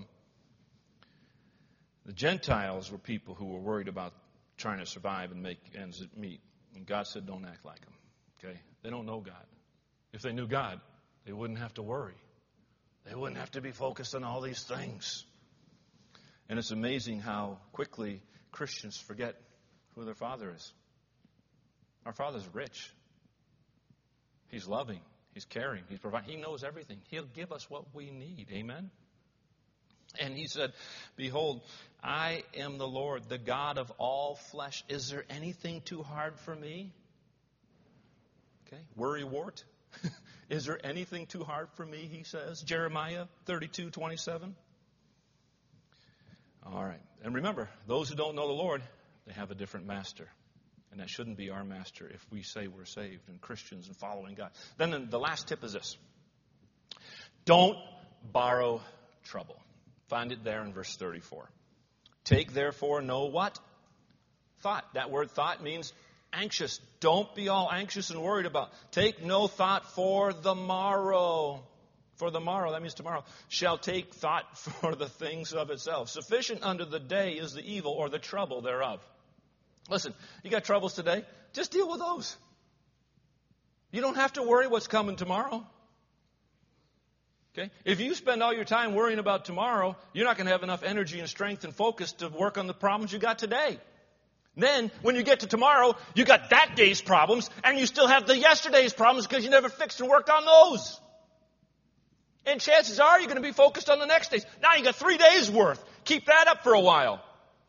The Gentiles were people who were worried about trying to survive and make ends meet. And God said, don't act like them. Okay? They don't know God. If they knew God, they wouldn't have to worry. They wouldn't have to be focused on all these things. And it's amazing how quickly Christians forget who their Father is. Our Father's rich. He's loving. He's caring. He's providing. He knows everything. He'll give us what we need. Amen? And he said, behold, I am the Lord, the God of all flesh. Is there anything too hard for me? Okay, worrywart. Is there anything too hard for me, he says. Jeremiah thirty-two twenty-seven. All right. And remember, those who don't know the Lord, they have a different master. And that shouldn't be our master if we say we're saved and Christians and following God. Then the last tip is this. Don't borrow trouble. Find it there in verse thirty-four. Take therefore no what? Thought. That word thought means anxious. Don't be all anxious and worried about. Take no thought for the morrow. For the morrow, that means tomorrow, shall take thought for the things of itself. Sufficient unto the day is the evil or the trouble thereof. Listen, you got troubles today? Just deal with those. You don't have to worry what's coming tomorrow. Okay? If you spend all your time worrying about tomorrow, you're not going to have enough energy and strength and focus to work on the problems you got today. Then, when you get to tomorrow, you got that day's problems, and you still have the yesterday's problems because you never fixed and worked on those. And chances are you're going to be focused on the next days. Now you got three days worth. Keep that up for a while.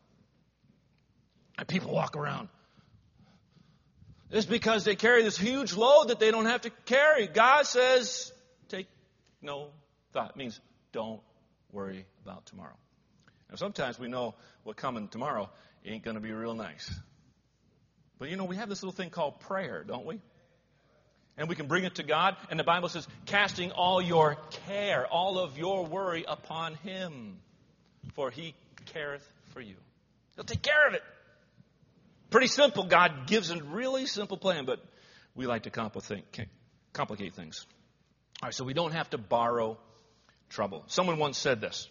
And people walk around. It's because they carry this huge load that they don't have to carry. God says, take no thought. It means don't worry about tomorrow. Now, sometimes we know what coming tomorrow ain't going to be real nice. But, you know, we have this little thing called prayer, don't we? And we can bring it to God. And the Bible says, casting all your care, all of your worry upon Him, for He careth for you. He'll take care of it. Pretty simple. God gives a really simple plan, but we like to complicate, complicate things. All right, so we don't have to borrow trouble. Someone once said this.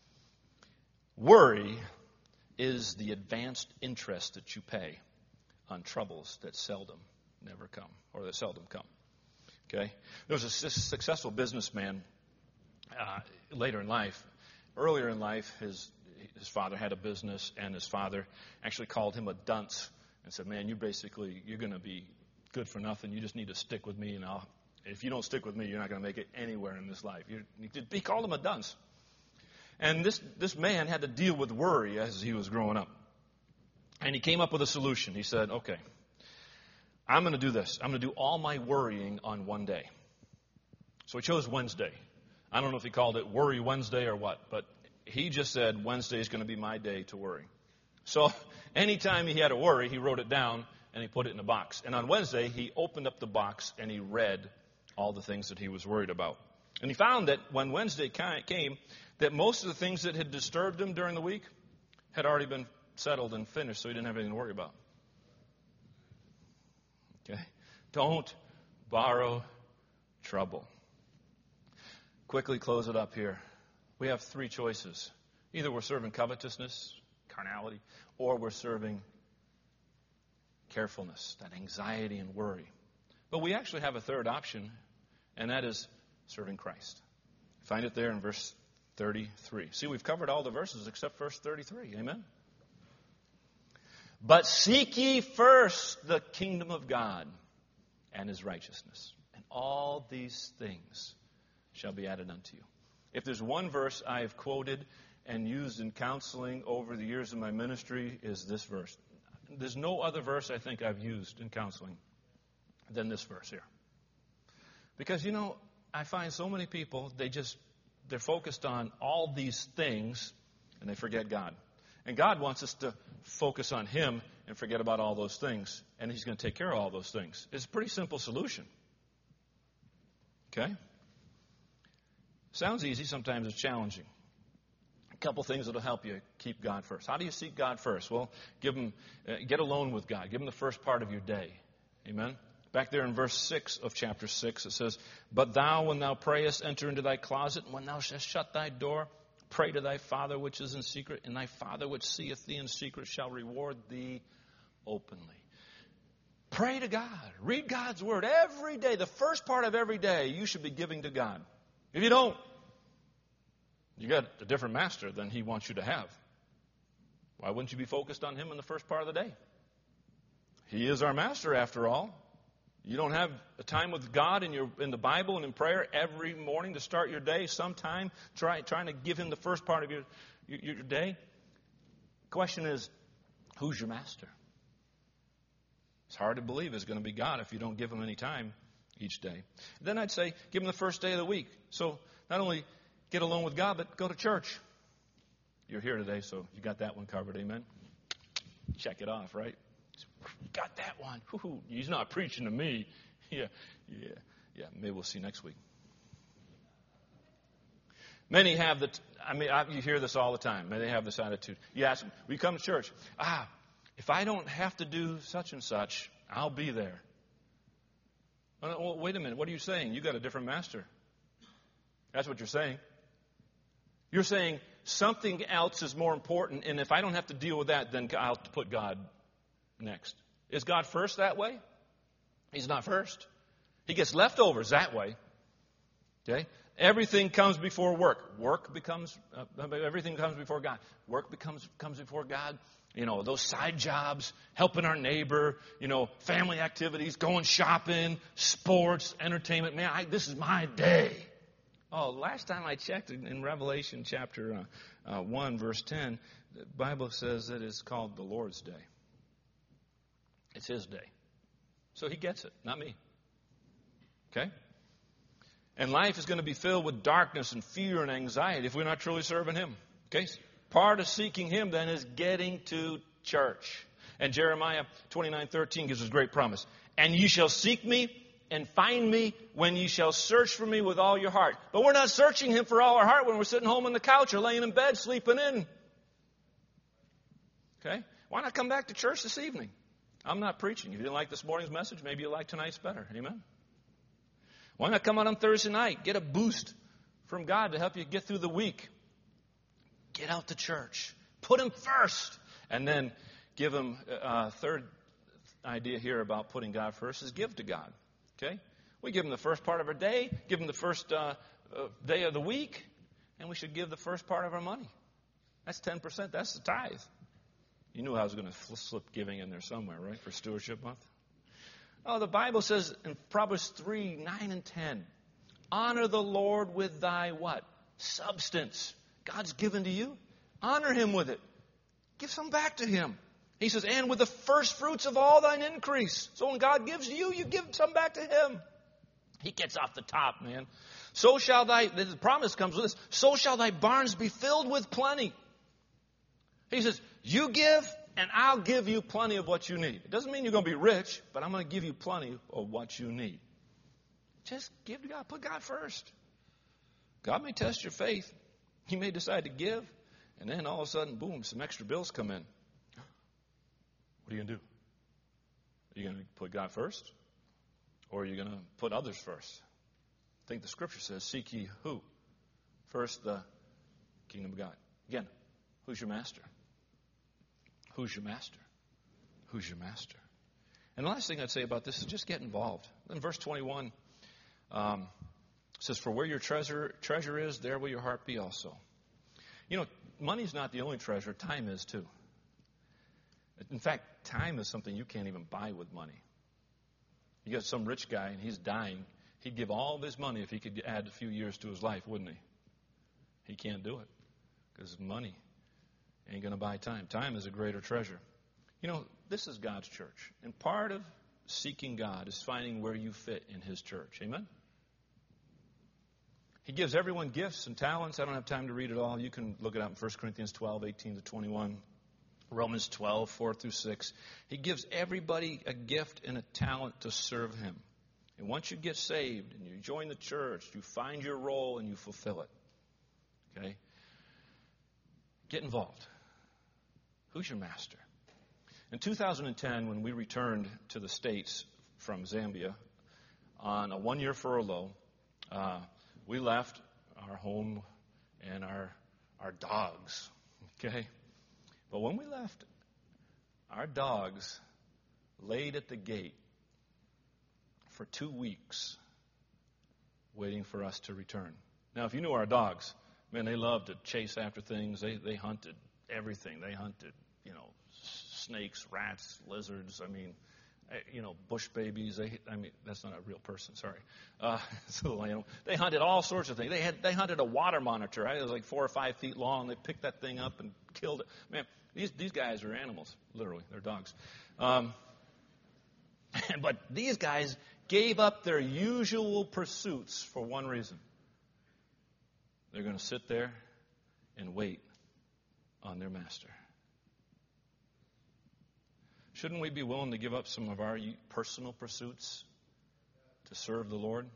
Worry is the advanced interest that you pay on troubles that seldom never come, or that seldom come. Okay? There was a successful businessman uh, later in life. Earlier in life, his his father had a business, and his father actually called him a dunce and said, man, you basically, you're going to be good for nothing. You just need to stick with me, and I'll, if you don't stick with me, you're not going to make it anywhere in this life. You're, he called him a dunce. And this, this man had to deal with worry as he was growing up. And he came up with a solution. He said, okay, I'm going to do this. I'm going to do all my worrying on one day. So he chose Wednesday. I don't know if he called it Worry Wednesday or what, but he just said Wednesday is going to be my day to worry. So anytime he had a worry, he wrote it down and he put it in a box. And on Wednesday, he opened up the box and he read all the things that he was worried about. And he found that when Wednesday came, that most of the things that had disturbed him during the week had already been settled and finished, so he didn't have anything to worry about. Okay? Don't borrow trouble. Quickly close it up here. We have three choices. Either we're serving covetousness, carnality, or we're serving carefulness, that anxiety and worry. But we actually have a third option, and that is serving Christ. Find it there in verse thirty-three. See, we've covered all the verses except verse thirty-three. Amen? But seek ye first the kingdom of God and His righteousness, and all these things shall be added unto you. If there's one verse I have quoted and used in counseling over the years of my ministry, is this verse. There's no other verse I think I've used in counseling than this verse here. Because, you know, I find so many people, they just, they're focused on all these things and they forget God. And God wants us to focus on Him and forget about all those things. And He's going to take care of all those things. It's a pretty simple solution. Okay? Sounds easy. Sometimes it's challenging. A couple things that will help you keep God first. How do you seek God first? Well, give him, uh, get alone with God. Give Him the first part of your day. Amen? Back there in verse six of chapter six, it says, But thou, when thou prayest, enter into thy closet, and when thou shalt shut thy door, pray to thy Father which is in secret, and thy Father which seeth thee in secret shall reward thee openly. Pray to God. Read God's Word every day. The first part of every day you should be giving to God. If you don't, you got a different master than He wants you to have. Why wouldn't you be focused on Him in the first part of the day? He is our master, after all. You don't have a time with God in your in the Bible and in prayer every morning to start your day. Sometime try trying to give Him the first part of your your, your day. Question is, who's your master? It's hard to believe it's going to be God if you don't give Him any time each day. Then I'd say give Him the first day of the week. So not only get alone with God, but go to church. You're here today, so you got that one covered. Amen. Check it off, right? Got that one. Woo-hoo. He's not preaching to me. Yeah, yeah, yeah. Maybe we'll see next week. Many have the, I mean, I, you hear this all the time. Many have this attitude. You ask them, will you come to church? Ah, if I don't have to do such and such, I'll be there. Well, wait a minute. What are you saying? You got a different master. That's what you're saying. You're saying something else is more important, and if I don't have to deal with that, then I'll put God next. Is God first that way? He's not first. He gets leftovers that way. Okay? Everything comes before work. Work becomes, uh, everything comes before God. Work becomes comes before God. You know, those side jobs, helping our neighbor, you know, family activities, going shopping, sports, entertainment. Man, I, this is my day. Oh, last time I checked in Revelation chapter uh, uh, one, verse ten, the Bible says that it's called the Lord's Day. It's His day. So He gets it, not me. Okay? And life is going to be filled with darkness and fear and anxiety if we're not truly serving Him. Okay? Part of seeking him then is getting to church. And Jeremiah twenty-nine thirteen gives us a great promise. And ye shall seek me and find me when ye shall search for me with all your heart. But we're not searching him for all our heart when we're sitting home on the couch or laying in bed sleeping in. Okay? Why not come back to church this evening? I'm not preaching. If you didn't like this morning's message, maybe you'll like tonight's better. Amen? Why not come out on Thursday night? Get a boost from God to help you get through the week. Get out to church. Put him first. And then give him a uh, third idea here about putting God first is give to God. Okay? We give him the first part of our day, give him the first uh, uh, day of the week, and we should give the first part of our money. That's ten percent. That's the tithe. You knew I was going to slip giving in there somewhere, right, for Stewardship Month? Oh, the Bible says in Proverbs three, nine, and ten, honor the Lord with thy what? Substance. God's given to you. Honor him with it. Give some back to him. He says, and with the first fruits of all thine increase. So when God gives you, you give some back to him. He gets off the top, man. So shall thy, the promise comes with this, so shall thy barns be filled with plenty. He says, you give, and I'll give you plenty of what you need. It doesn't mean you're going to be rich, but I'm going to give you plenty of what you need. Just give to God. Put God first. God may test your faith. He may decide to give, and then all of a sudden, boom, some extra bills come in. What are you going to do? Are you going to put God first? Or are you going to put others first? I think the scripture says, seek ye who? First, the kingdom of God. Again, who's your master? Who's your master? Who's your master? And the last thing I'd say about this is just get involved. In verse twenty-one, um, it says, for where your treasure treasure is, there will your heart be also. You know, money's not the only treasure. Time is too. In fact, time is something you can't even buy with money. You got some rich guy and he's dying. He'd give all of his money if he could add a few years to his life, wouldn't he? He can't do it because money ain't going to buy time. Time is a greater treasure. You know, this is God's church. And part of seeking God is finding where you fit in his church. Amen? He gives everyone gifts and talents. I don't have time to read it all. You can look it up in First Corinthians twelve, eighteen to twenty-one. Romans twelve, four through six. He gives everybody a gift and a talent to serve him. And once you get saved and you join the church, you find your role and you fulfill it. Okay? Get involved. Who's your master? In two thousand ten, when we returned to the States from Zambia on a one-year furlough, uh, we left our home and our our dogs. Okay? But when we left, our dogs laid at the gate for two weeks waiting for us to return. Now, if you knew our dogs, man, they loved to chase after things. They they hunted everything. They hunted, you know, snakes, rats, lizards. I mean, you know, bush babies. They, I mean, that's not a real person. Sorry. Uh, so, you know, they hunted all sorts of things. They had they hunted a water monitor. Right? It was like four or five feet long. They picked that thing up and killed it. Man, these these guys are animals. Literally, they're dogs. Um, but these guys gave up their usual pursuits for one reason. They're going to sit there and wait on their master. Shouldn't we be willing to give up some of our personal pursuits to serve the Lord?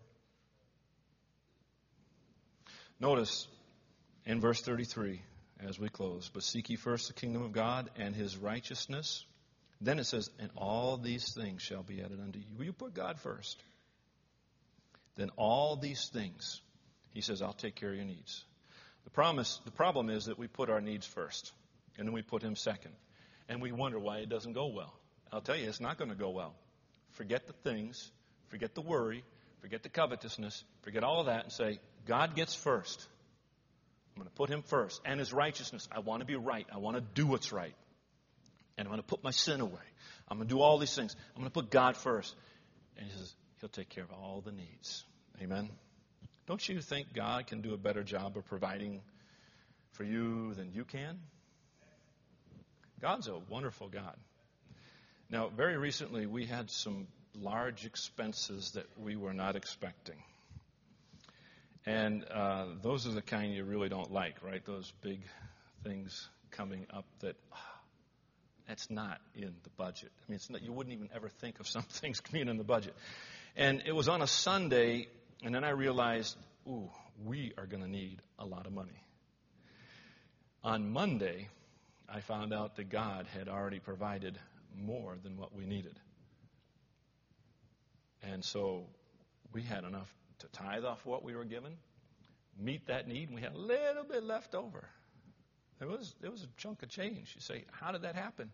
Notice in verse thirty-three, as we close, but seek ye first the kingdom of God and his righteousness. Then it says, and all these things shall be added unto you. Will you put God first? Then all these things, he says, I'll take care of your needs. The promise, the problem is that we put our needs first, and then we put him second. And we wonder why it doesn't go well. I'll tell you, it's not going to go well. Forget the things, forget the worry, forget the covetousness, forget all of that and say, God gets first. I'm going to put him first. And his righteousness. I want to be right. I want to do what's right. And I'm going to put my sin away. I'm going to do all these things. I'm going to put God first. And he says, he'll take care of all the needs. Amen? Don't you think God can do a better job of providing for you than you can? God's a wonderful God. Now, very recently, we had some large expenses that we were not expecting. And uh, those are the kind you really don't like, right? Those big things coming up that ah, that's not in the budget. I mean, it's not, you wouldn't even ever think of some things being in the budget. And it was on a Sunday, and then I realized, ooh, we are going to need a lot of money. On Monday, I found out that God had already provided more than what we needed. And so we had enough to tithe off what we were given, meet that need, and we had a little bit left over. It was, it was a chunk of change. You say, how did that happen?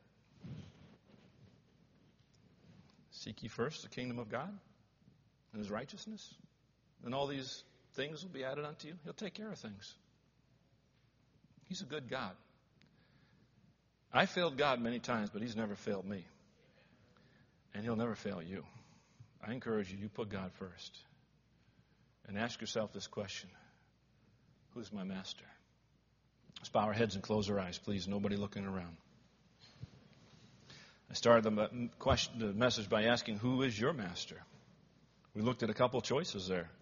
Seek ye first the kingdom of God and his righteousness, and all these things will be added unto you. He'll take care of things. He's a good God. I failed God many times, but he's never failed me. And he'll never fail you. I encourage you, you put God first. And ask yourself this question. Who's my master? Let's bow our heads and close our eyes, please. Nobody looking around. I started the, question, the message by asking, who is your master? We looked at a couple choices there.